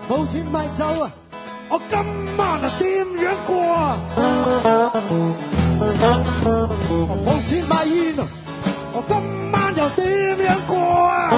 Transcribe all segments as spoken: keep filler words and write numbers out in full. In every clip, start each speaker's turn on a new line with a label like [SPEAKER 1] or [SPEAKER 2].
[SPEAKER 1] 冇錢買酒啊，我今晚啊點樣過啊？冇錢買煙啊，我今晚又點樣過啊？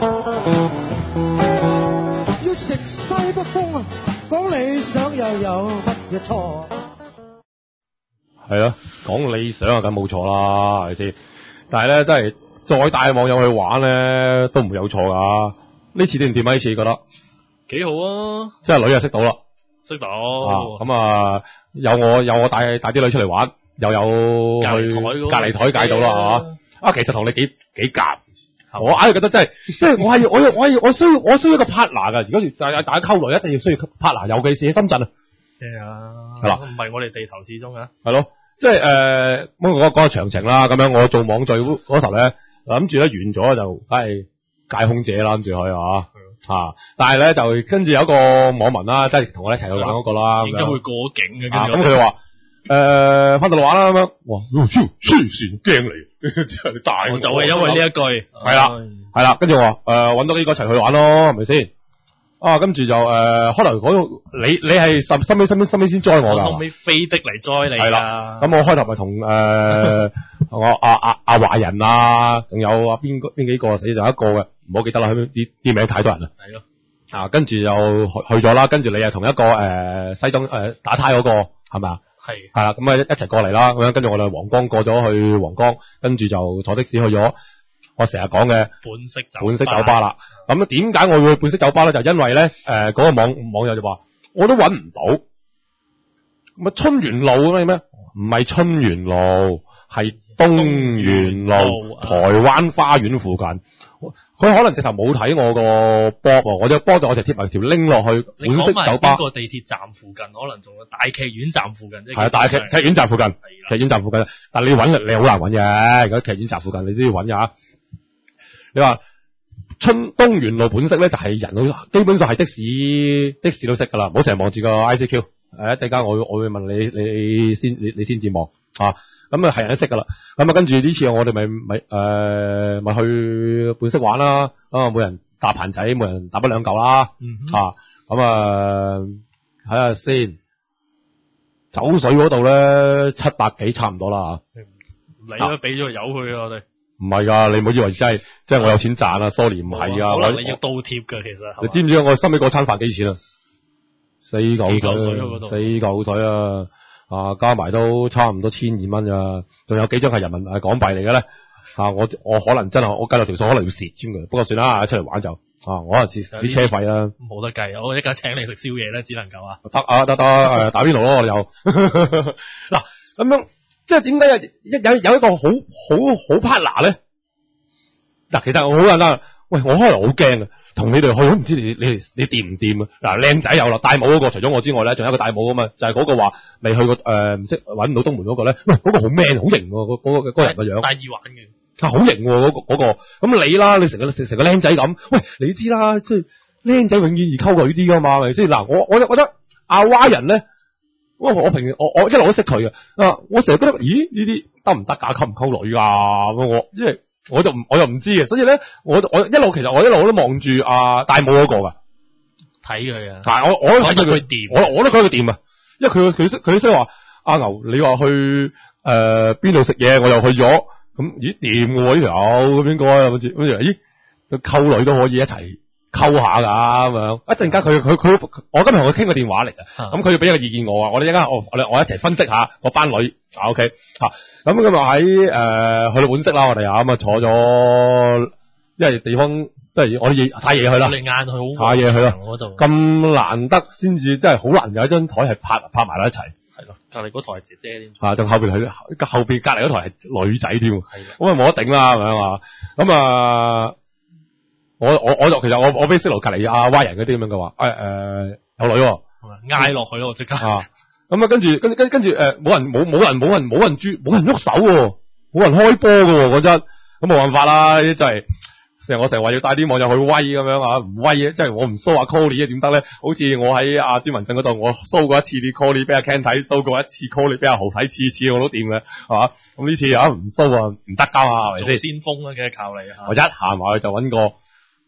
[SPEAKER 1] 要食西北風啊，講理想又有乜嘢錯啊？
[SPEAKER 2] 係咯，講理想啊，梗冇錯啦，係咪先？但係咧，真係再帶網友去玩咧，都唔會有錯噶。呢次掂唔掂啊？呢次覺得
[SPEAKER 3] 幾好啊！
[SPEAKER 2] 即係女又識到啦，
[SPEAKER 3] 識到
[SPEAKER 2] 咁啊，有我有我帶帶啲女出嚟玩，又有去隔離台戒到啦，係嘛？啊，其實同你幾幾夾，我硬係覺得真係，即係我係我我我我需要我需要一個 partner 噶。如果大家大家溝女，一定要需要 partner，尤其是喺深圳啊。
[SPEAKER 3] 係啊，
[SPEAKER 2] 係啦，
[SPEAKER 3] 唔係我哋地頭始終啊。
[SPEAKER 2] 係咯，即係誒，咁我講個詳情啦。咁樣我做網聚嗰時候咧，諗住咧完咗就梗係戒空姐啦，諗住去啊。啊！但係咧就跟住有一個網民啦，即係同我一齊去玩嗰個啦，
[SPEAKER 3] 應該會過境嘅。
[SPEAKER 2] 咁佢就話誒翻到嚟玩啦咁樣，哇！黐線驚嚟，真係大。
[SPEAKER 3] 就係因為呢一句。
[SPEAKER 2] 係啦，係啦，跟住我話誒搵多幾個一齊去玩咯，係咪先？啊，跟住就誒可能嗰度你你係十收尾收尾收尾先 join 我㗎。
[SPEAKER 3] 後尾飛的嚟 join 你。係啦。
[SPEAKER 2] 咁我開頭咪同誒同我阿阿阿華人啊，仲有啊邊個邊幾個死就一個嘅。唔好記得啦，啲啲名太多人啦。
[SPEAKER 3] 係咯，
[SPEAKER 2] 啊，跟住又去去咗啦，跟住你又同一個誒、呃、西裝誒、呃、打呔嗰個係咪啊？係係啦，咁啊一一齊過嚟啦，咁樣跟住我哋黃江過咗去黃江，跟住就坐的士去咗我成日講嘅
[SPEAKER 3] 本色酒
[SPEAKER 2] 本色酒吧啦。咁點解我會去本色酒吧咧？就因為咧誒嗰個網網友就話我都揾唔到，咁啊春園路咩咩？唔係春園路，係東園路，台灣花園附近。佢可能直頭冇睇我個波，我隻波就我就貼埋條拎落去本色酒吧。
[SPEAKER 3] 邊個地鐵站附近？可能仲有大劇院站附近啫。
[SPEAKER 2] 係啊，大劇劇院站附近，劇院站附近。但係你揾你好難揾嘅，如果劇院站附近你都要揾㗎。你話春東園路本色咧，就係人都基本上係的士的士都識㗎啦，唔好成日望住個 I C Q。誒一陣間我我會問你你先你你先至望啊。咁啊係人都識噶啦，咁啊跟住呢次我哋咪咪誒咪去本色玩啦，啊每人搭盤仔，每人搭一兩嚿啦，嗯、啊咁啊睇下先，酒水嗰度咧七百幾差唔多啦
[SPEAKER 3] 嚇，你都俾咗油佢啊我哋，
[SPEAKER 2] 唔係噶，你唔好以為真係即係我有錢賺啊 ，sorry 唔係噶，
[SPEAKER 3] 可能你要倒貼噶其實，
[SPEAKER 2] 你知唔知我收尾嗰餐飯幾錢啊？四嚿
[SPEAKER 3] 水，
[SPEAKER 2] 四嚿水啊！啊，加埋都差唔多千二蚊咋，仲有幾張係人民誒港幣嚟嘅咧。啊，我我可能真係我計落條數可能要蝕添嘅，不過算啦，出嚟玩就啊，我可能蝕啲車費啦。
[SPEAKER 3] 冇得計，我一家請你食宵夜咧，只能夠啊。
[SPEAKER 2] 得啊，得得誒，打邊爐咯，我哋又嗱咁樣，即係點解有有有一個好好好 partner 咧？嗱，其實我好簡單，喂，我開頭好驚啊。同你哋去都唔知你你你掂唔掂啊？嗱，靚仔有啦，戴帽嗰個除咗我之外咧，仲有一個戴帽噶嘛，就係、是、嗰個話未去過誒，唔識搵唔到東門嗰個咧。喂，嗰、那個好 man，好型喎，嗰、那、嗰個嗰、那個人個樣。戴耳環嘅。啊，好型喎，嗰、那個嗰、那個。咁你啦，你成個成成個靚仔咁，喂，你知啦，即係靚仔永遠易溝女啲噶嘛，係咪先？嗱，我我就覺得阿蛙人咧，我我平時我我一路都識佢嘅，啊，我成日覺得，咦，呢啲得唔得㗎？溝唔溝女啊？咁我因為。我就唔我就唔知嘅，所以咧，我我一路其實我一路都望住阿戴帽嗰個噶，睇佢啊。但係我我都睇佢掂，我我都覺得佢掂啊，因為佢佢識佢識話阿牛，你話去誒邊度食嘢，我又去咗，咁咦掂嘅喎呢條友，咁應該咁住，跟住咦，溝女都可以一齊溝下噶咁樣。一陣間佢佢佢，我今日同佢傾個電話嚟嘅，咁佢要俾一個意見我啊，我哋一陣間我我我一齊分析下個班女啊 ，OK 吓。咁今日喺誒去到本色啦，我哋啊咁啊坐咗，因為地方都係我哋太夜去啦，你晏去好太夜去啦，咁難得先至真係好難有一張台係拍拍埋喺一齊，係咯，隔離嗰台係姐姐添，啊，仲後邊係後邊隔離嗰台係女仔添，係咁啊冇得頂啦，係咪啊？咁啊，我我我就其實我我俾識路隔離阿歪人嗰啲咁樣嘅話，誒誒有女喎，嗌落去咯，即刻。咁啊，跟住，跟跟跟住，誒，冇人，冇冇人，冇人，冇人注，冇人喐手喎，冇人開波㗎喎，嗰陣，咁冇辦法啦，真係，成日我成日話要帶啲網友去威咁樣啊，唔威嘅，即係我唔 show 阿 Colly 啊，點得咧？好似我喺阿朱文鎮嗰度，我 show 過一次啲 Colly 俾阿 Ken 睇 ，show 過一次 Colly 俾阿豪睇，次次我都掂嘅，係嘛？咁呢次啊唔 show 啊，唔得㗎嘛，係咪先？先鋒啊嘅靠你啊！我一行埋去就揾個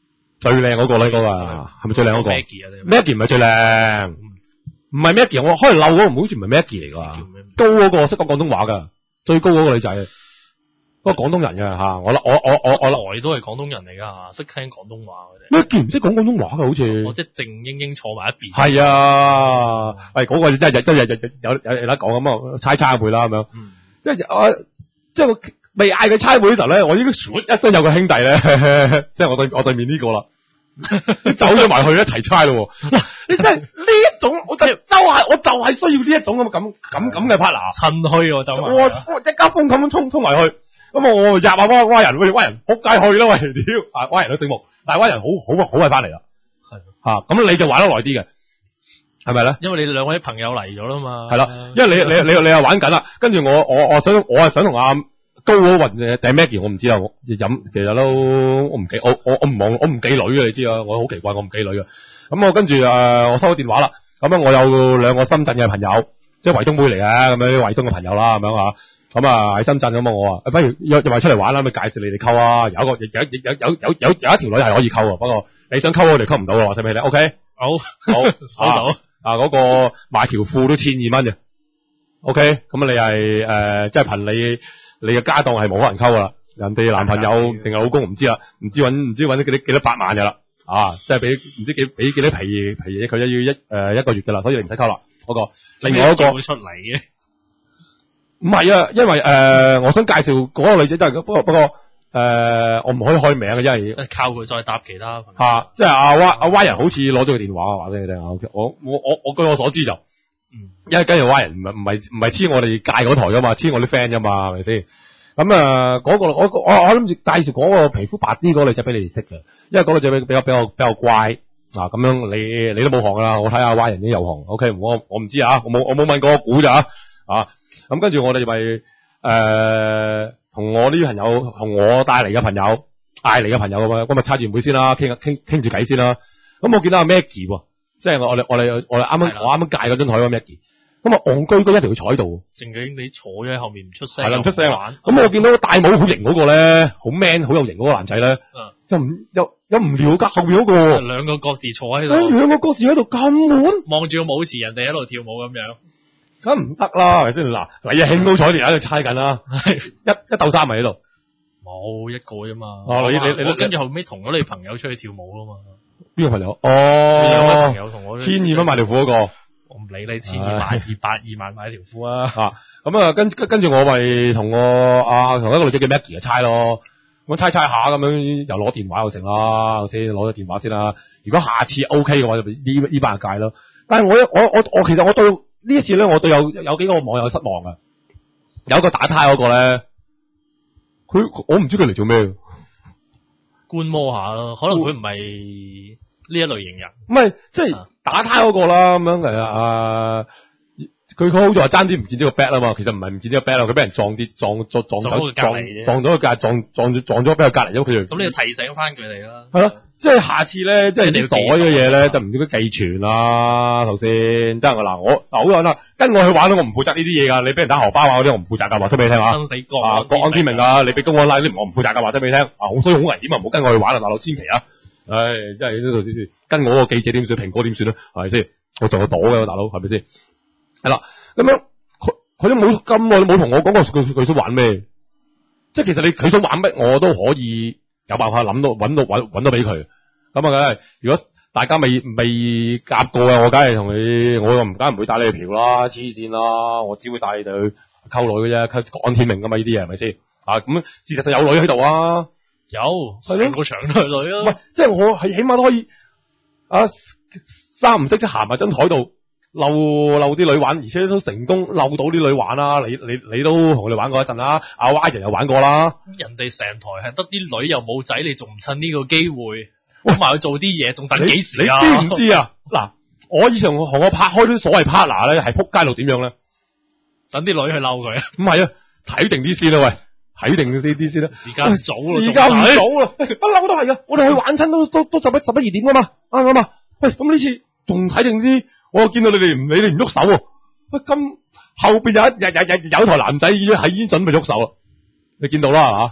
[SPEAKER 2] 最靚嗰個咧，嗰個係咪最靚嗰個
[SPEAKER 3] Maggie 啊
[SPEAKER 2] ？Maggie 唔係最靚，唔係 Maggie，我可能漏嗰個，好似唔係 Maggie 嚟㗎。高嗰個識講廣東話㗎，最高嗰個女仔，嗰個廣東人㗎嚇。我我我我我
[SPEAKER 3] 來都係廣東人嚟㗎嚇，識聽廣東話佢哋。
[SPEAKER 2] Maggie唔識講廣東話㗎，好似。
[SPEAKER 3] 我即係靜英英坐埋一邊。
[SPEAKER 2] 係啊，喂，嗰個真係真係有有有得講咁啊，猜猜妹啦咁樣。即係我即係我未嗌佢猜妹嘅時候咧，我已經一聲有個兄弟咧，即係我對我對面呢個啦。走咗埋去一齊猜咯，嗱，你真係呢一種，我就就係我就係需要呢一種咁咁咁咁嘅 partner，
[SPEAKER 3] 趁虛我走埋，
[SPEAKER 2] 我我即刻瘋咁衝衝埋去，咁我入下蛙蛙人，喂蛙人仆街去啦喂，屌啊蛙人都醒目，但係蛙人好好好快翻嚟啦，係吓，咁你就玩得耐啲嘅，係咪咧？
[SPEAKER 3] 因為你哋兩位朋友嚟咗啦嘛，
[SPEAKER 2] 係啦，因為你你你你又玩緊啦，跟住我我我想我係想同阿高嗰雲嘅定 Maggie 我唔知啊，我飲其實都我唔記我我我唔望我唔記女嘅，你知啊，我好奇怪我唔記女嘅。咁我跟住誒、呃、我收咗電話啦，咁啊我有兩個深圳嘅朋友，即係惠東妹嚟嘅，咁樣啲惠東嘅朋友啦，咁樣啊，咁啊喺深圳咁啊我啊，不如約約埋出嚟玩啦，咪介紹你哋溝啊，有一個有有有有有有一條女係可以溝啊，不過你想溝我哋溝唔到咯，話俾你聽 ，OK？好，好收到啊嗰、嗰個買條褲都千二蚊嘅 ，OK？咁你係誒即係憑你。你嘅家當係冇可能溝噶啦，人哋男朋友定係老公唔知啦，唔知搵唔知搵咗幾多幾多百萬噶啦，啊，即係俾唔知幾俾幾多皮皮嘢佢，要一誒、呃、一個月噶啦，所以你唔使溝啦。嗰、那個另外一個會出嚟嘅，唔係啊，因為誒、呃、我想介紹嗰個女仔，真係不過不過誒、呃、我唔可以開名嘅，因為
[SPEAKER 3] 靠佢再搭其他朋友。
[SPEAKER 2] 吓、啊，即係阿歪阿歪人好似攞咗個電話話俾你聽啊，我我我我據我所知就。嗯，因為跟住 Y 人唔係唔係唔係黐我哋界嗰台噶嘛，黐我啲 friend 噶嘛，係咪先？咁啊，嗰、那個我我我諗住介紹嗰個皮膚白啲嗰個女仔俾你哋識嘅，因為嗰個女仔比較比較比較乖啊，咁樣你你都冇行噶啦，我睇下 Y 人已經有行 ，OK，我我唔知啊，我冇我冇問過我估咋啊，咁跟住我哋咪誒同我呢啲朋友同我帶嚟嘅朋友嗌嚟嘅朋友咁樣，咁咪叉住妹先啦，傾傾傾住偈先啦，咁我見到阿 Maggie 喎。即係我我哋我哋我哋啱啱我啱啱介嗰張台嗰 Maggie，咁啊戇居居一條要坐喺度，靜靜地坐咗喺後面唔出聲，係啦唔出聲。咁我見到戴帽好型嗰個咧，好 man 好有型嗰個男仔咧，又唔又又唔撩噶後面嗰個，兩個各自坐喺度，兩個各自喺度咁悶，望住個舞池人哋喺度跳舞咁樣，咁唔得啦係咪先？嗱，你啊興高采烈喺度猜緊啦，一一斗三咪喺度，冇一個啫嘛。哦，你你你跟住後尾同咗你朋友出去跳舞啦嘛。邊個朋友？哦，朋友同我千二蚊買條褲嗰個，我唔理你千二買二百二萬買條褲啊！啊，咁啊跟跟住我咪同我啊同一個女仔叫 Maggie 嘅猜咯，咁猜猜下咁樣又攞電話又成啦，先攞咗電話先啦。如果下次 OK 嘅話，就呢呢班人界咯。但係我我我我其實我對呢一次咧，我對有有幾個網友失望啊。有一個打呔嗰個咧，佢我唔知佢嚟做咩。觀摩下咯，可能佢唔係呢一類型人，唔係即係打呔嗰個啦，咁樣嘅啊，佢佢好似話爭啲唔見咗個 bat 啊嘛，其實唔係唔見咗個 bat 啊，佢俾人撞跌撞撞撞走撞撞咗個隔撞撞咗撞咗俾佢隔離咗佢。咁你要提醒翻佢哋啦。係咯，即係下次咧，即係啲袋嘅嘢咧，就唔應該寄存啦，頭先。即係嗱，我嗱好啦，跟我去玩咧，我唔負責呢啲嘢噶。你俾人打荷包啊嗰啲，我唔負責噶，話出俾你聽啊。生死國啊，國安天命啊，你俾公安拉啲，我唔負責噶，話出俾你聽。啊，好所以好危險啊，唔好跟我去玩啊，大佬千祈啊。唉，真係呢度先跟我個記者點算，蘋果點算啊？係咪先？我做個朵嘅大佬，係咪先？係啦，咁樣佢佢都冇咁耐，冇同我講過佢佢想玩咩？即係其實你佢想玩乜，我都可以有辦法諗到揾到揾揾到俾佢。咁啊，梗係如果大家未未夾過嘅，我梗係同你，我又唔梗係唔會帶你去嫖啦，黐線啦，我只會帶你哋去溝女嘅啫，溝講天命噶嘛呢啲嘢係咪先？啊，咁事實上有女喺度啊，有成個場都係女啊，唔係即係我係起碼都可以啊三唔識即行埋張台度溜溜啲女玩，而且都成功溜到啲女玩啦。你你你都同佢哋玩過一陣啦，阿 Y 人又玩過啦。人哋成台係得啲女又冇仔，你仲唔趁呢個機會？咁埋去做啲嘢，仲等幾時啊？你知唔知啊？嗱，我以前同我拍開啲所謂 partner 咧，係撲街到點樣咧？等啲女去嬲佢啊？唔係啊，睇定啲先啦，喂，睇定啲啲先啦。時間唔早啦，時間唔早啦，不嬲都係噶。我哋去玩親都都都十一十一二點噶嘛，啱唔啱啊？喂，咁呢次仲睇定啲，我見到你哋唔理你唔喐手喎。喂，咁後邊有一日日日有台男仔已經係已經準備喐手啦，你見到啦係嘛？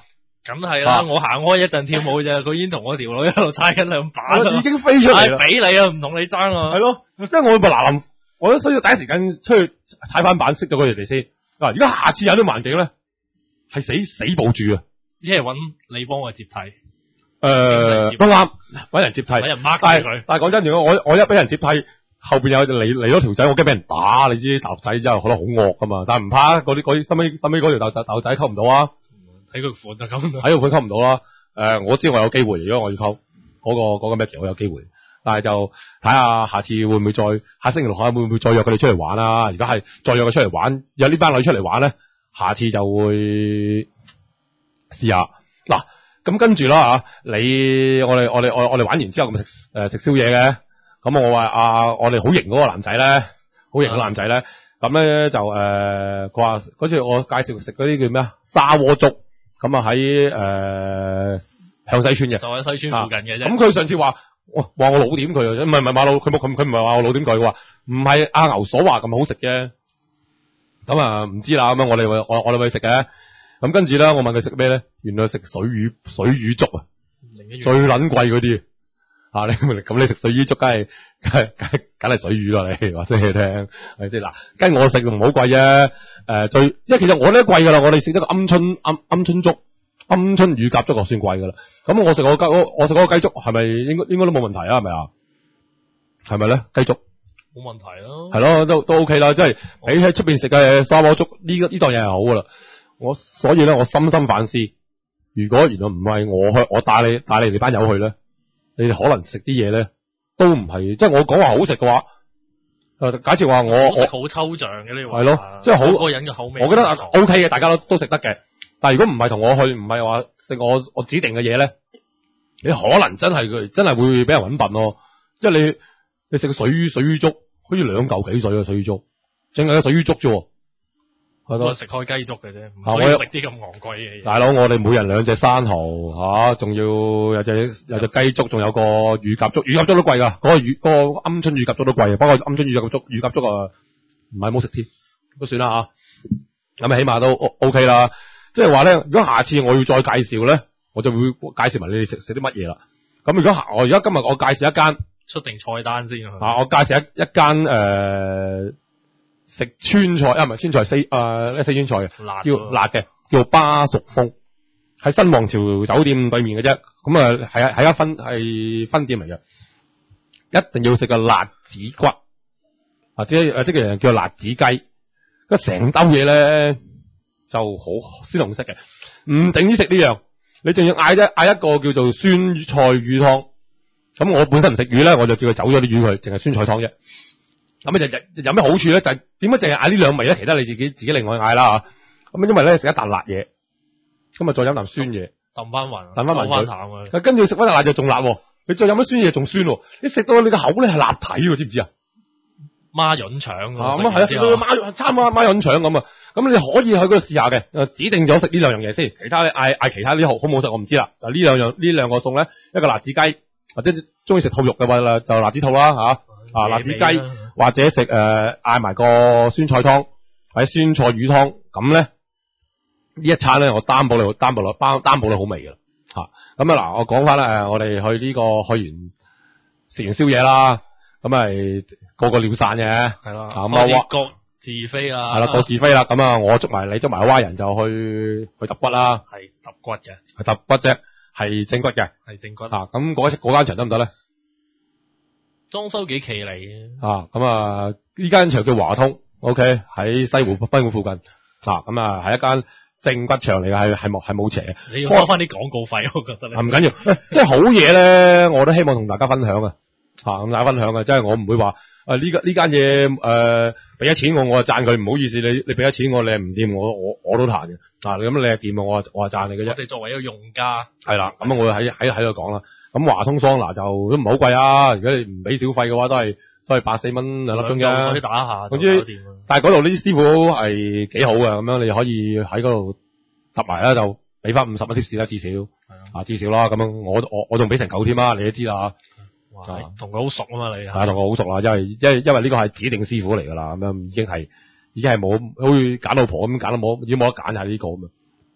[SPEAKER 3] 梗係啦，
[SPEAKER 2] 啊
[SPEAKER 3] 我行開一陣跳舞啫，佢已經同我條女一路猜緊兩把啦，
[SPEAKER 2] 已經飛出嚟啦，
[SPEAKER 3] 唉俾你啊，唔同你爭啊。
[SPEAKER 2] 係咯，即係我咪嗱臨，我都需要第一時間出去踩翻板，識咗佢哋先。嗱，如果下次有啲環境咧，係死死保住啊！
[SPEAKER 3] 一係揾你幫我接替，
[SPEAKER 2] 誒、呃，都啱，搵人接替，
[SPEAKER 3] 揾人 mark
[SPEAKER 2] 但係
[SPEAKER 3] 住佢。
[SPEAKER 2] 但係講真，如果我我一俾人接替，後邊有嚟嚟咗條仔，我驚俾人打。你知大陸仔真係可能好惡噶嘛，但係唔怕，嗰啲嗰啲，收尾收尾嗰條豆仔豆仔溝唔到啊！
[SPEAKER 3] 睇佢款就咁。
[SPEAKER 2] 喺個款溝唔到啦。誒，我知我有機會，如果我要溝嗰個嗰個咩嘅，我有機會。但係就睇下下次會唔會再下星期六下會唔會再約佢哋出嚟玩啦？如果係再約佢出嚟玩，有呢班女出嚟玩咧，下次就會試下。嗱，咁跟住啦吓，你我哋我哋我我哋玩完之後咁食誒食宵夜嘅。咁我話啊，我哋好型嗰個男仔咧，好型嗰個男仔咧，咁咧就誒，佢話嗰次我介紹食嗰啲叫咩啊沙鍋粥，咁啊喺誒向西村嘅，
[SPEAKER 3] 就喺西村附近嘅啫。
[SPEAKER 2] 咁佢上次話，哇話我老點佢啊，唔係唔係話老，佢冇佢佢唔係話我老點佢，佢話唔係阿牛所話咁好食啫。咁啊唔知啦，咁樣我哋我我哋去食嘅，咁跟住咧我問佢食咩咧，原來食水魚水魚粥啊，最撚貴嗰啲。啊！你咁你食水魚粥，梗係梗係梗係梗係水魚啦！你話聲你聽係咪先？嗱，跟我食唔好貴啫。誒，最即係其實我咧貴噶啦，我哋食得個鵪鶉鵪鵪鶉粥、鵪鶉乳鴿粥就算貴噶啦。咁我食我雞我我食嗰個雞粥係咪應該應該都冇問題啊？係咪啊？係咪咧？雞粥
[SPEAKER 3] 冇問題咯。
[SPEAKER 2] 係咯，都都 OK 啦。即係比喺出邊食嘅沙鍋粥呢個呢檔嘢係好噶啦。我所以咧，我深深反思，如果原來唔係我去，我帶你帶你哋班友去咧。你哋可能食啲嘢咧，都唔係，即係我講話好食嘅話，誒，假設話我我
[SPEAKER 3] 好抽象嘅呢個
[SPEAKER 2] 係咯，即係好
[SPEAKER 3] 個人嘅口味，
[SPEAKER 2] 我覺得 O K 嘅，大家都都食得嘅。但係如果唔係同我去，唔係話食我我指定嘅嘢咧，你可能真係佢真係會俾人搵笨咯。即係你你食個水魚水魚粥，好似兩嚿幾水嘅水魚粥，淨係個水魚粥啫。
[SPEAKER 3] 我食開雞粥嘅啫，唔
[SPEAKER 2] 可
[SPEAKER 3] 可以食啲咁昂貴嘅嘢。
[SPEAKER 2] 大佬，我哋每人兩隻生蠔吓，仲、啊、要有隻有隻雞粥，仲有個乳鴿粥，乳鴿粥都貴噶，嗰、那個乳嗰、那個鵪鶉乳鴿粥都貴，不過鵪鶉乳鴿粥乳鴿粥啊唔係冇食添，都算啦吓。咁啊，起碼都 O K 啦。即係話咧，如果下次我要再介紹咧，我就會介紹埋你哋食食啲乜嘢啦。咁如果我而家今日我介紹一間
[SPEAKER 3] 出定菜單先
[SPEAKER 2] 啊，我介紹一一間誒。呃食川菜啊，唔係川菜，四誒呢四川菜嘅，
[SPEAKER 3] 辣
[SPEAKER 2] 叫辣嘅，叫巴蜀風，喺新皇朝酒店對面嘅啫。咁啊係係一分係分店嚟嘅，一定要食個辣子骨，或者誒即係人叫辣子雞。咁成兜嘢咧就好鮮紅色嘅，唔淨止食呢樣，你仲要嗌一嗌一個叫做酸菜魚湯。咁我本身唔食魚咧，我就叫佢走咗啲魚佢，淨係酸菜湯啫。咁啊，就有咩好處咧？就係點解淨係嗌呢兩味咧？其他你自己自己另外嗌啦吓。咁啊，因為咧食一啖辣嘢，咁啊再飲啖酸嘢，
[SPEAKER 3] 揼翻勻，
[SPEAKER 2] 揼翻勻
[SPEAKER 3] 翻淡啊！
[SPEAKER 2] 跟住食翻辣就仲辣，你再飲啲酸嘢仲酸，你食到你個口咧係辣體喎，知唔知啊？
[SPEAKER 3] 孖潤腸啊！
[SPEAKER 2] 咁啊係啊，食到孖差唔多孖潤腸咁啊！咁你可以去嗰度試下嘅，誒指定咗食呢兩樣嘢先，其他嗌嗌其他啲好好唔好食我唔知啦。嗱呢兩樣呢兩個餸咧，一個辣子雞，或者中意食兔肉嘅話就辣子兔啦吓。啊，辣子雞或者食誒嗌埋個酸菜湯或者酸菜魚湯，咁咧呢一餐咧我擔保你擔保你擔擔保你好味㗎啦吓。咁啊嗱，我講翻啦誒，我哋去呢、這個去完食完宵夜啦，咁咪個個鳥散嘅係啦，咁啊
[SPEAKER 3] 各自飛啦，
[SPEAKER 2] 係啦，各自飛啦。咁啊，我捉埋你捉埋蛙人就去去揼骨啦，
[SPEAKER 3] 係揼骨嘅，
[SPEAKER 2] 係揼骨啫，係正骨嘅，
[SPEAKER 3] 係正骨
[SPEAKER 2] 啊。咁嗰嗰間場得唔得咧？
[SPEAKER 3] 裝修幾企理嘅
[SPEAKER 2] 啊，咁啊，呢間場叫華通 ，OK，喺西湖賓館附近，啊，咁啊，係一間正骨場嚟嘅，係係冇係冇邪嘅。
[SPEAKER 3] 你要收翻啲廣告費，我覺得你。
[SPEAKER 2] 唔緊要，即係好嘢咧，我都希望同大家分享啊，吓咁大家分享啊，即係我唔會話啊呢個呢間嘢誒俾咗錢我，我就讚佢，唔好意思，你你俾咗錢我，你唔掂，我我我都彈嘅，啊，咁你係掂啊，我我係讚你嘅啫。
[SPEAKER 3] 我哋作為一個用家，
[SPEAKER 2] 係啦，咁我喺喺喺度講啦。咁華通桑拿就都唔係好貴啊，如果你唔俾小費嘅話，都係都係百四蚊兩粒鐘啫。
[SPEAKER 3] 水打下，
[SPEAKER 2] 總之，但係嗰度呢啲師傅係幾好嘅，咁樣你可以喺嗰度揼埋啦，就俾翻五十蚊貼士啦，至少係啊，至少啦。咁樣我我我仲俾成九添啊，你都知啦。
[SPEAKER 3] 哇，同佢好熟啊嘛，你
[SPEAKER 2] 係同我好熟啦，因為因為因為呢個係指定師傅嚟噶啦，咁樣已經係已經係冇好似揀老婆咁揀都冇，已經冇得揀係呢個咁啊。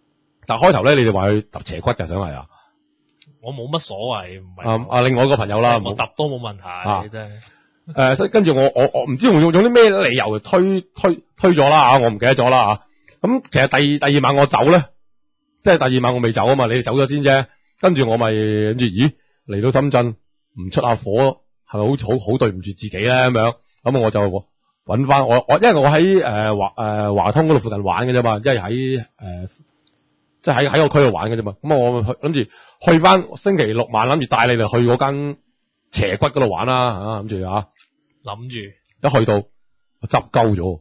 [SPEAKER 2] 但係開頭咧，你哋話去揼斜骨嘅想係啊？
[SPEAKER 3] 我冇乜所謂，唔係。
[SPEAKER 2] 啊啊，另外一個朋友啦，
[SPEAKER 3] 我揼都冇問題，
[SPEAKER 2] 啊、
[SPEAKER 3] 真係。
[SPEAKER 2] 誒、呃，所以跟住我我我唔知用用用啲咩理由推推推咗啦吓，我唔記得咗啦吓。咁其實第二第二晚我走咧，即係第二晚我未走啊嘛，你哋走咗先啫。跟住我咪諗住，咦嚟到深圳唔出下火，係咪好好好對唔住自己咧咁樣？咁我就搵翻我我，因為我喺誒華誒華通嗰度附近玩嘅啫嘛，因為喺誒即係喺喺個區度玩嘅啫嘛。咁我諗住去翻星期六晚，諗住帶你哋去嗰間斜骨嗰度玩啦吓，諗住啊。
[SPEAKER 3] 諗住
[SPEAKER 2] 一去到我執鳩咗，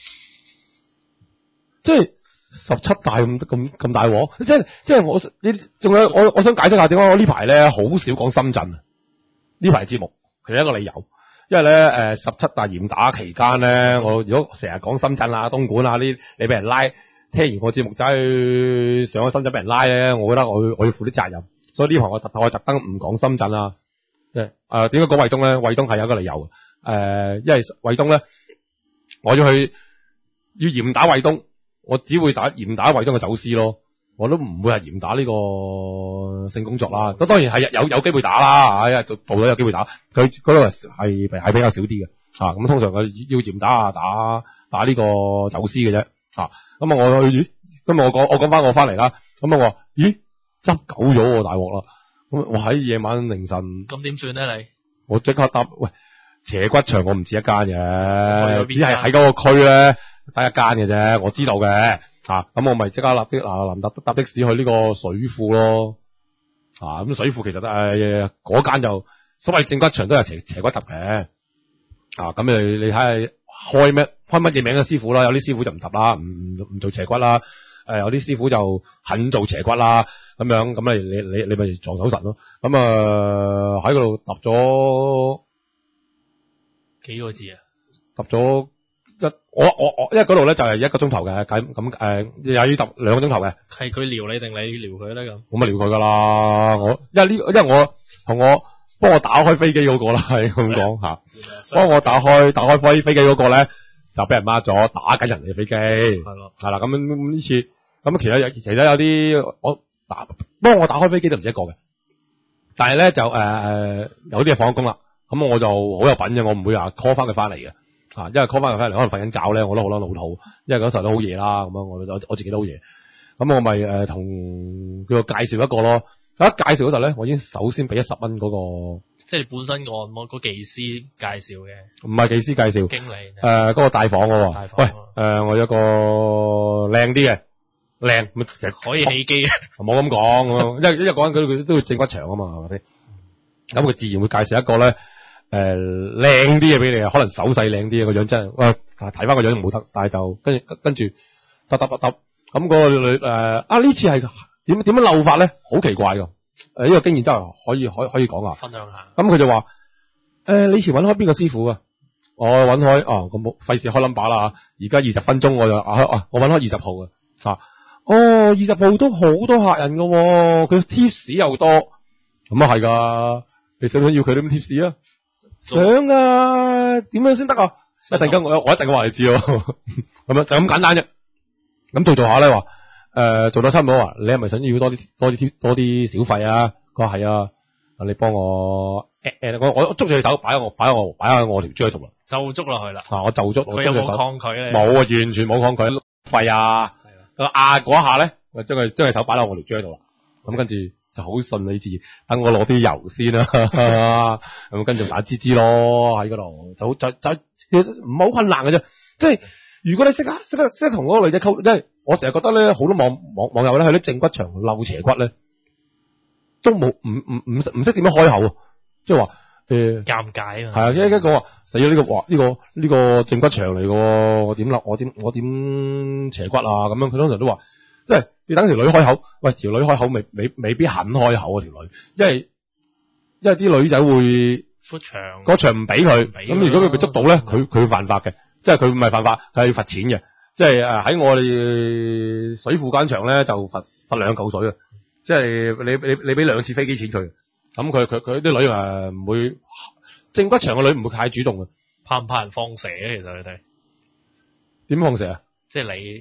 [SPEAKER 2] 即係十七大咁咁咁大鑊，即係即係我你仲有我我想解釋下點解我呢排咧好少講深圳啊？呢排節目其實一個理由，因為咧誒十七大嚴打期間咧，我如果成日講深圳啊、東莞啊呢，你俾人拉，聽完我節目走去上咗深圳俾人拉咧，我覺得我要我要負啲責任，所以呢排我特我特登唔講深圳啊。誒誒點解講惠東咧？惠東係有一個理由嘅。誒、呃，因為惠東咧，我要去要嚴打惠東，我只會打嚴打惠東嘅走私咯，我都唔會係嚴打呢個性工作啦。咁當然係有有機會打啦，因為做到有機會打，佢嗰度係係比較少啲嘅，啊，咁通常佢要嚴打啊打打呢個走私嘅啫，啊，咁啊我去，今日我講我講翻我翻嚟啦，咁啊我話咦執狗咗大鑊啦，咁我喺夜晚凌晨，
[SPEAKER 3] 咁點算咧你？我
[SPEAKER 2] 即刻答喂。斜骨場我唔止一間嘅，只係喺嗰個區咧得一間嘅啫，我知道嘅，啊，咁我咪即刻立啲嗱臨搭搭的士去呢個水庫咯，啊，咁水庫其實誒嗰間就所謂正骨場都係斜斜骨揼嘅，啊，咁你你睇下開咩開乜嘢名嘅師傅啦，有啲師傅就唔揼啦，唔唔唔做斜骨啦，誒有啲師傅就肯做斜骨啦，咁樣咁你你你你咪撞手神咯，咁啊喺嗰度揼咗。
[SPEAKER 3] 幾個字啊？
[SPEAKER 2] 揼咗一我我我，因為嗰度咧就係一個鐘頭嘅，咁咁誒又要揼兩個鐘頭嘅。係佢撩你定你撩佢咧咁？我咪撩佢噶啦，我因為呢，因為我同我幫我打開飛機嗰個啦，係咁講吓，幫我打開打開飛飛機嗰個咧就俾人抹咗，打緊人哋嘅飛機。係咯，係啦，咁樣呢次咁其實有其實有啲我打幫我打開飛機都唔止一個嘅，但係咧就誒誒、呃、有啲嘢放咗工啦。咁我就好有品嘅，我唔會話 call 翻佢翻嚟嘅，啊，因為 call 翻佢翻嚟可能瞓緊覺咧，我都好撚老土，因為嗰時候都好夜啦，咁樣我我我自己都好夜，咁我咪誒同佢介紹一個咯，一介紹嗰陣咧，我已經首先俾一十蚊嗰個，即係你本身個按摩嗰技師介紹嘅，唔係技師介紹，經理，誒、呃、嗰、嗰個帶房嗰個，喂，誒、呃、我有一個靚啲嘅，靚，咪其實可以起機嘅，冇咁講，因為因為講緊佢佢都要正骨場啊嘛，係咪先？咁佢自然會介紹一個咧。誒，靚啲嘢俾你啊，可能手勢靚啲啊，個樣真係，喂，睇翻個樣冇得，但係就跟住跟住得得得得，咁嗰個女誒啊呢次係點點樣漏法咧？好奇怪噶，誒、呃、呢、這個經驗真係可以可以可以講啊，分享下。咁佢就話，誒、呃、你以前搵開邊個師傅啊？我搵開哦，咁冇費事開 number 啦，而家二十分鐘我就啊啊，我搵開二十號啊，啊，哦二十號都好多客人噶，佢 tips 又多，咁啊係噶，你想唔想要佢啲 tips 啊？想啊，點樣先得啊？一陣間我我一陣間話你知咯，咁樣就咁簡單啫。咁做做下咧話，誒、呃、做到差唔多啊，你係咪想要多啲多啲多啲小費啊？佢話係啊，你幫我誒誒，我我捉住佢手，擺喺我擺喺我擺喺我條豬喺度啦，就捉落去啦。啊，我就捉，佢有冇抗拒咧？冇啊，完全冇抗拒，費啊，佢壓嗰下咧，我將佢將佢手擺喺我條豬喺度啦。咁跟住。就好順理自然，等我攞啲油先啦，咁跟住打支支咯喺嗰度，就就就唔係好困難嘅啫。即係如果你識啊識得識得同嗰個女仔溝，即係我成日覺得咧，好多網網網友咧去啲正骨場漏斜骨咧，都冇唔唔唔唔識點樣開口，即係話誒尷尬啊。係啊，一一講話死咗呢個哇呢個呢個正骨場嚟嘅，我點漏我點我點斜骨啊咁樣，佢通常都話。即係你等條女開口，喂條女開口未未未必肯開口啊條女，因為因為啲女仔會闊場，個場唔俾佢，咁如果佢被捉到咧，佢佢會犯法嘅，即係佢唔係犯法，佢係要罰錢嘅，即係誒喺我哋水庫間場咧就罰罰兩嚿水啊，即係你你你俾兩次飛機錢佢，咁佢佢佢啲女誒唔會正骨場嘅女唔會太主動嘅，怕唔怕人放蛇啊？其實你哋點放蛇啊？即係你。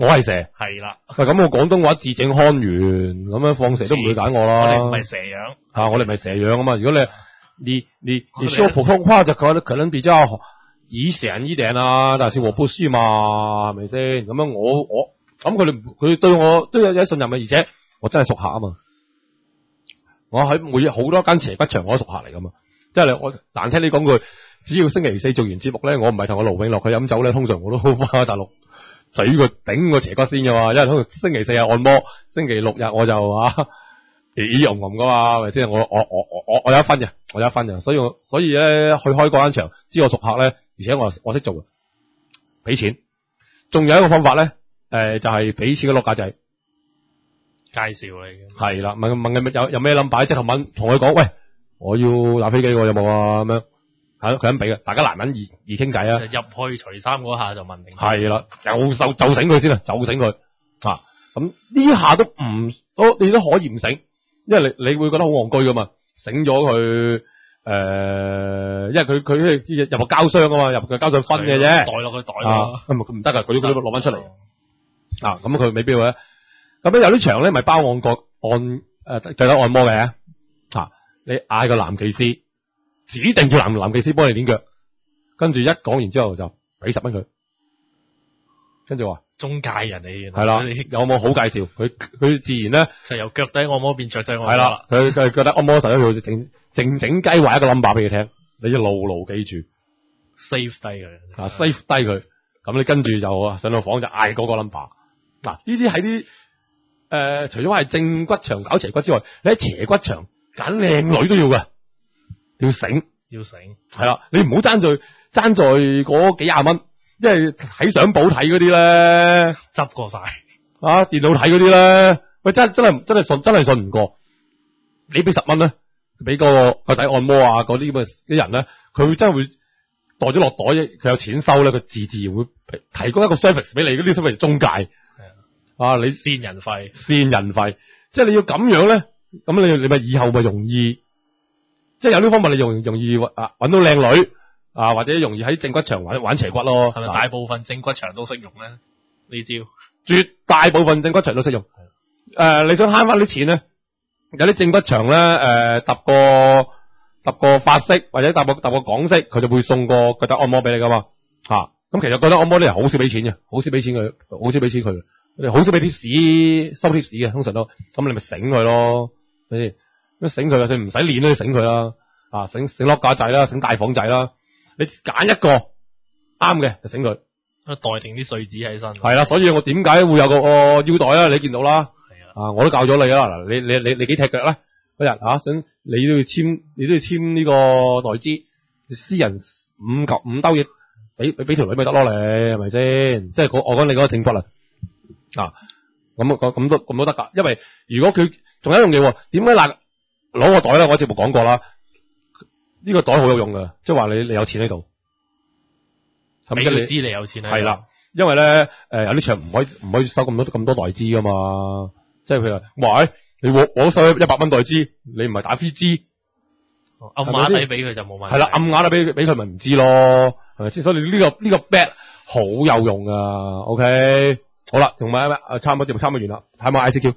[SPEAKER 2] 我係蛇。
[SPEAKER 3] 係啦，
[SPEAKER 2] 喂，咁我廣東話字正腔圓，咁樣放蛇都唔會揀我啦。
[SPEAKER 3] 我哋唔係蛇樣。
[SPEAKER 2] 啊，我哋咪蛇樣啊嘛。如果你你你你說普通話就可能可能比較以成一點啦，但係我不是嘛，係咪先？咁樣我我咁佢哋佢對我都有有信任嘅，而且我真係熟客啊嘛。我喺每好多間斜骨場我都熟客嚟噶嘛。即係你我難聽啲講句，只要星期四做完節目咧，我唔係同我盧永樂去飲酒咧，通常我都翻去大陸嘴佢頂個斜骨先噶嘛。因為通常星期四日按摩，星期六日我就啊咦咦吟吟噶嘛，係咪先？我我我我我有一分嘅，我有一分嘅，所以我所以咧去開嗰間場，知我熟客咧，而且我我識做嘅，俾錢。仲有一個方法咧，誒、呃、就係、是、俾錢嘅碌架仔
[SPEAKER 3] 介紹嚟嘅。
[SPEAKER 2] 係啦，問問佢有有咩 number，即係問同佢講，喂，我要打飛機喎，有冇啊？咁樣係佢肯俾嘅，大家男人易易傾偈啊。
[SPEAKER 3] 入去除衫嗰下就問定。
[SPEAKER 2] 係啦，就就就醒佢先啦，就醒佢啊！咁呢下都唔都你都可以唔醒。因為你你會覺得好戇居噶嘛，醒咗佢誒，因為佢佢入個膠箱啊嘛，入個膠箱分嘅啫，
[SPEAKER 3] 袋落去袋
[SPEAKER 2] 啊，咁佢唔得噶，佢啲攞翻出嚟啊，咁佢未必會。咁咧有啲場咧咪包按角按誒，就有按摩嘅啊，你嗌個男技師，指定叫男男技師幫你點腳，跟住一講完之後就俾十蚊佢，跟住話。
[SPEAKER 3] 中介人嚟，
[SPEAKER 2] 係啦，有冇好介紹？佢佢自然咧
[SPEAKER 3] 就由腳底按摩變腳底按摩。
[SPEAKER 2] 係啦，佢佢覺得按摩時咧，佢整靜靜雞話一個 number 俾佢聽，你要牢牢記住
[SPEAKER 3] ，save 低佢
[SPEAKER 2] 啊 ，save 低佢，咁你跟住就上到房就嗌嗰個 number。嗱，呢啲喺啲誒，除咗係正骨場搞斜骨之外，你喺斜骨場揀靚女都要嘅，要醒，
[SPEAKER 3] 要醒。
[SPEAKER 2] 係啦，你唔好爭在爭在嗰幾廿蚊。即係喺相簿睇嗰啲咧，
[SPEAKER 3] 執過晒
[SPEAKER 2] 啊！電腦睇嗰啲咧，喂真真係真係信真係信唔過。你俾十蚊咧，俾個個底按摩啊，嗰啲咁嘅啲人咧，佢真係會袋咗落袋，佢有錢收咧，佢自自然會提供一個 service 俾你，嗰啲所謂中介。係啊，你
[SPEAKER 3] 先人費，
[SPEAKER 2] 先人費，即係你要咁樣咧，咁你你咪以後咪容易，即係有呢方面你容容易啊搵到靚女。啊，或者容易喺正骨場玩玩斜骨咯，
[SPEAKER 3] 係咪大部分正骨場都識用咧？呢招
[SPEAKER 2] 絕大部分正骨場都識用。誒、呃，你想慳翻啲錢咧？有啲正骨場咧，誒、呃，揼個揼個法式或者揼個揼個港式，佢就會送個腳底按摩俾你噶嘛。吓、啊，咁其實腳底按摩啲人好少俾錢嘅，好少俾錢佢，好少俾錢佢，佢好少俾貼士收貼士嘅，通常都咁你咪醒佢咯，係咪先？咁醒佢就算唔使練都要醒佢啦。啊，醒醒碌架仔啦，醒大房仔啦。你揀一個啱嘅就醒佢，
[SPEAKER 3] 袋定啲碎紙喺身。
[SPEAKER 2] 係啦，所以我點解會有個腰袋啊？你見到啦，
[SPEAKER 3] 係啊，
[SPEAKER 2] 啊，我都教咗你啦。嗱，你你你你幾踢腳咧？嗰日啊，想你都要簽，你都要簽呢個代資，私人五嚿五兜嘢，俾俾俾條女咪得咯，你係咪先？即係我我講你嗰個正骨啦，啊，咁咁咁都咁都得噶。因為如果佢仲有一樣嘢，點解嗱攞個袋咧？我之前冇講過啦。呢個袋好有用噶，即係話你你有錢喺度，
[SPEAKER 3] 俾佢知你有錢喺度。
[SPEAKER 2] 係啦，因為咧誒、呃、有啲場唔可以唔可以收咁多咁多代資噶嘛，即係佢話，喂，你我我收一百蚊代資，你唔係打飛機，
[SPEAKER 3] 暗碼底俾佢就冇問題。
[SPEAKER 2] 係啦，暗碼底俾俾佢咪唔知咯，係咪先？所以呢、這個呢、這個 bet 好有用噶 ，OK， 好啦，同埋誒差唔多節目差唔多完啦，睇下 I C Q。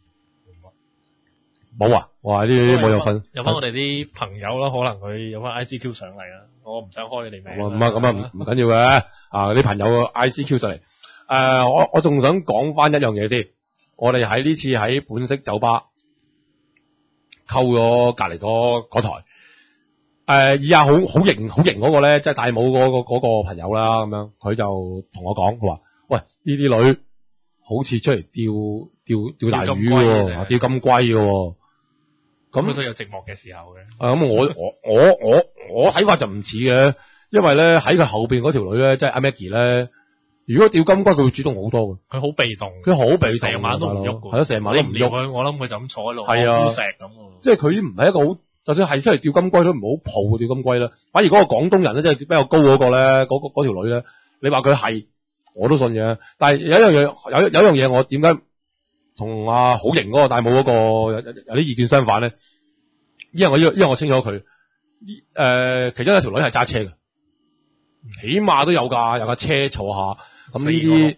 [SPEAKER 2] 冇啊！哇，呢啲冇有份，
[SPEAKER 3] 有翻我哋啲朋友啦，可能佢有翻 I C Q 上嚟啦，我唔想開佢哋名。
[SPEAKER 2] 咁啊，咁啊，唔唔緊要嘅，啊，啲朋友 I C Q 上嚟。誒、呃，我我仲想講翻一樣嘢先，我哋喺呢次喺本色酒吧溝咗隔籬嗰台，誒、呃，以下好好型好型嗰個咧，即係戴帽嗰個嗰個朋友啦，咁樣，佢就同我講，佢話，喂，呢啲女好似出嚟釣釣釣大魚喎，釣金龜嘅。咁
[SPEAKER 3] 佢都有寂寞嘅時候嘅。
[SPEAKER 2] 啊，咁我我我我我睇法就唔似嘅，因為咧喺佢後邊嗰條女咧，即係阿 Maggie 咧，如果釣金龜，佢會主動好多嘅。
[SPEAKER 3] 佢好被動，
[SPEAKER 2] 佢好被動，
[SPEAKER 3] 成晚都唔喐嘅。
[SPEAKER 2] 係咯，成晚都唔喐。
[SPEAKER 3] 我諗佢就咁坐喺度，
[SPEAKER 2] 係啊，
[SPEAKER 3] 石咁。
[SPEAKER 2] 即係佢唔係一個好，就算係出嚟釣金龜都唔好抱釣金龜啦。反而嗰個廣東人咧，即係比較高嗰個咧，嗰個嗰條女咧，你話佢係，我都信嘅。但係有一樣嘢，有有一樣嘢，我點解？同阿好型嗰個戴帽嗰個有有啲意見相反咧，因為我因為我清楚佢，誒、呃，其中有條女係揸車嘅，起碼都有架有架車坐下，咁呢啲呢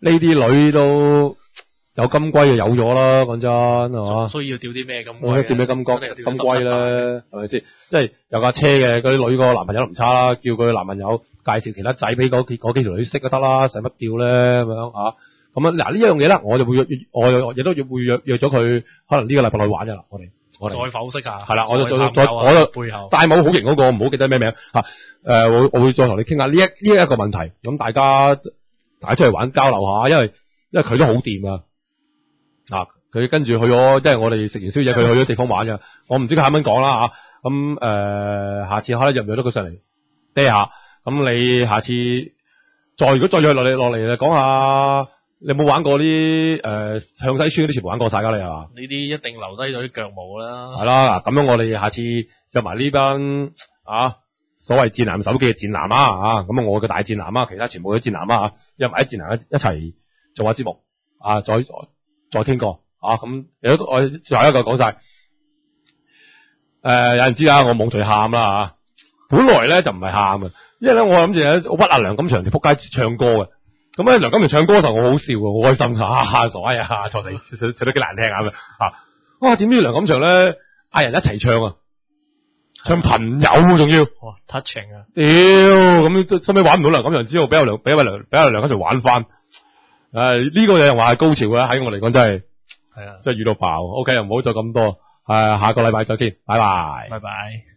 [SPEAKER 2] 呢啲女都有金龜就有咗啦，講真係嘛？
[SPEAKER 3] 需要釣啲咩金龜？
[SPEAKER 2] 叫咩金龜
[SPEAKER 3] 真係
[SPEAKER 2] 金龜咧？係咪先？即係有架車嘅嗰啲女個男朋友都唔差啦，叫佢男朋友介紹其他仔俾嗰幾嗰幾條女識就得啦，使乜釣咧咁樣啊？咁啊嗱呢樣嘢咧，我就會約，我亦都會約約咗佢，可能呢個禮拜內玩嘅啦，我哋我哋
[SPEAKER 3] 再剖析下。
[SPEAKER 2] 係啦，我就再
[SPEAKER 3] 再
[SPEAKER 2] 再我就
[SPEAKER 3] 背後
[SPEAKER 2] 戴帽好型嗰個，唔好記得咩名嚇。誒、呃，我我會再同你傾下呢一呢一個問題，咁大家大家出嚟玩交流下，因為因為佢都好掂啊。啊，佢跟住去咗，即係我哋食完宵夜，佢去咗地方玩嘅。我唔知佢肯唔肯講啦嚇。咁、呃、誒，下次可能約唔約得佢上嚟嗲下。咁你下次再如果再約落嚟落嚟咧，講下。你有冇玩過啲誒、呃、向西村嗰啲全部玩過晒㗎你係嘛？
[SPEAKER 3] 呢啲一定留低咗啲腳毛啦。
[SPEAKER 2] 係啦，咁樣我哋下次約埋呢班啊所謂戰男手機嘅戰男啊啊，咁啊我嘅大戰男啊，其他全部都戰男啊，約埋啲戰男一一齊做下節目啊，再再再傾過啊，咁有我最後一個講晒。誒、呃、有人知啦，我網聚喊啦啊，本來咧就唔係喊嘅，因為咧我諗住咧屈阿梁錦祥條撲街唱歌嘅。咁咧，梁錦祥唱歌嘅時候，我好笑喎，好開心㗎，啊，傻閪啊，錯死，唱唱得幾難聽啊咁啊！哇，點知梁錦祥咧嗌人一齊唱啊，唱朋友仲要，
[SPEAKER 3] 哇 touching 啊！
[SPEAKER 2] 屌，咁收尾玩唔到梁錦祥之後，俾阿梁俾阿梁俾阿梁錦祥玩翻，誒、呃、呢、這個有人話係高潮嘅，喺我嚟講真係係啊，真係遇到爆。OK，唔好再咁多，誒、呃，下個禮拜再見，拜拜，
[SPEAKER 3] 拜拜。